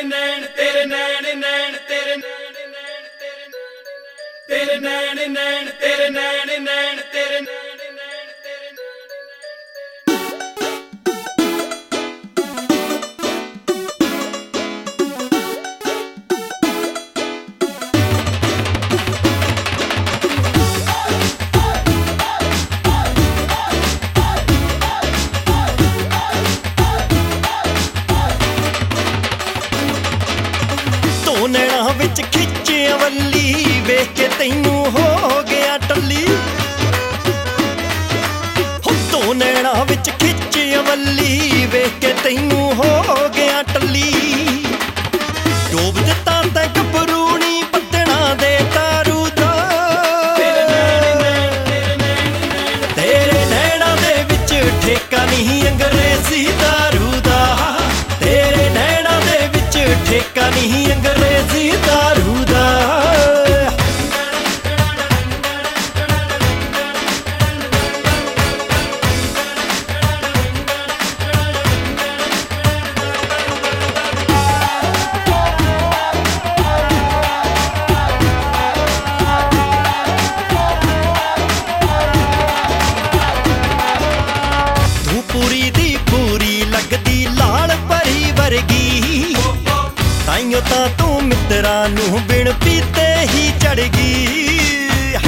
नैन तेरे नैन नैन तेरे तेरे नैन नैन तेरे नैन नैन तेरे नैना विच खिच्चिया वल्ली वेख के तैनू हो गया टल्ली हो तो नैना विच खिच्चिया वल्ली वेख के तैनू हो गया टल्ली डोब दिता तैं गभरूनी पत्तणा दे तारू दा तेरे नैना दे विच ठेका नहीं अंग्रेजी दारू दा तेरे नैना दे विच ठेका नहीं अंग्रेजी दारू दा तू पूरी दी पूरी लगदी लाल परी वर्गी ताइयों तां तू मित्रा नू बिन पीते ही चढ़ गई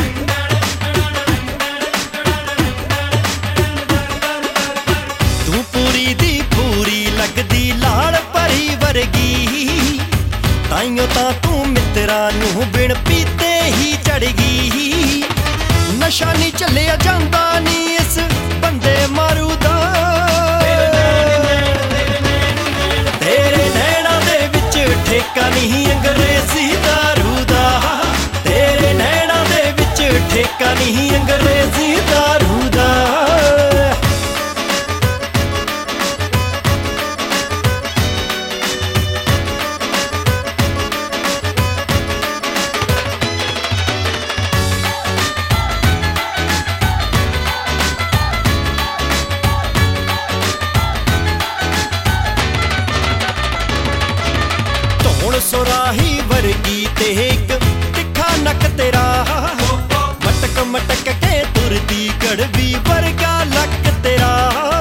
तू पूरी दी पूरी लगदी लाल परी वर्गी ताइयों तां तू मित्रा नू बिन पीते ही चढ़ गई नशा नहीं चलिया जांदा नी इस बंदे मारू दा तेरे नैना दे विच ठेका नहीं अंग्रेजी दारू दा तेरे नैना दे विच ठेका नहीं अंग्रेजी दारू दा सुराही वर्गी ते एक तिखा नक तेरा मटक मटक के तुरदी गड़वी वर्गा लक तेरा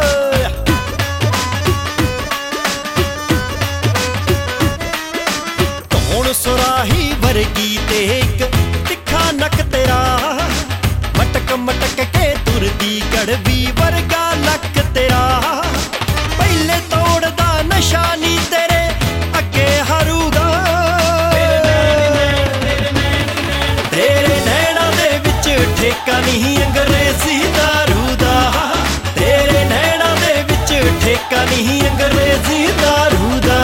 कौन सुराही वर्गी ते एक तिखा नक तेरा मटक मटक के तुरदी गड़वी वर्गा लक तेरा पहले तोड़दा नशानी तेरे अगे हरूगा ठेका नहीं अंग्रेजी दारू दा तेरे नैना दे विच ठेका नहीं अंग्रेजी दारू दा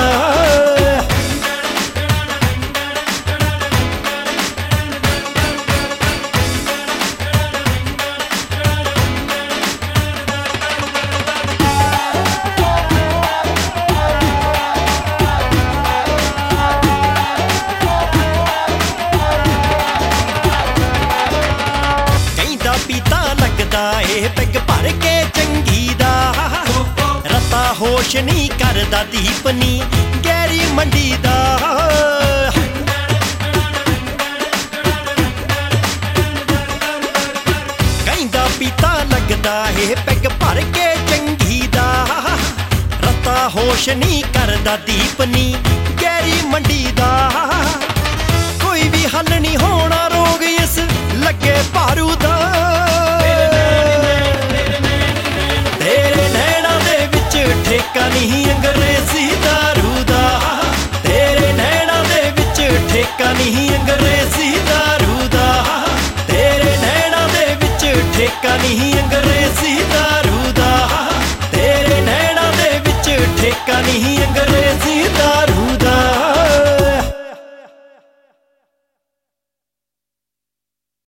पीता लगदा ए पैग भर के चंगी दा रता होश नहीं करदा दीपनी गहरी मंडी दा कहंदा पीता लगदा ए पैग भर के चंगी दा रता होश नहीं करदा दीपनी गहरी मंडी दा कोई भी हल नहीं होना रोग इस लगे भारू दा ठेका नहीं अंग्रेजी दारू दा तेरे नैना दे विच ठेका नहीं अंग्रेजी दारू दा तेरे नैना दे विच ठेका नहीं अंग्रेजी दारू दा तेरे नैना दे विच ठेका नहीं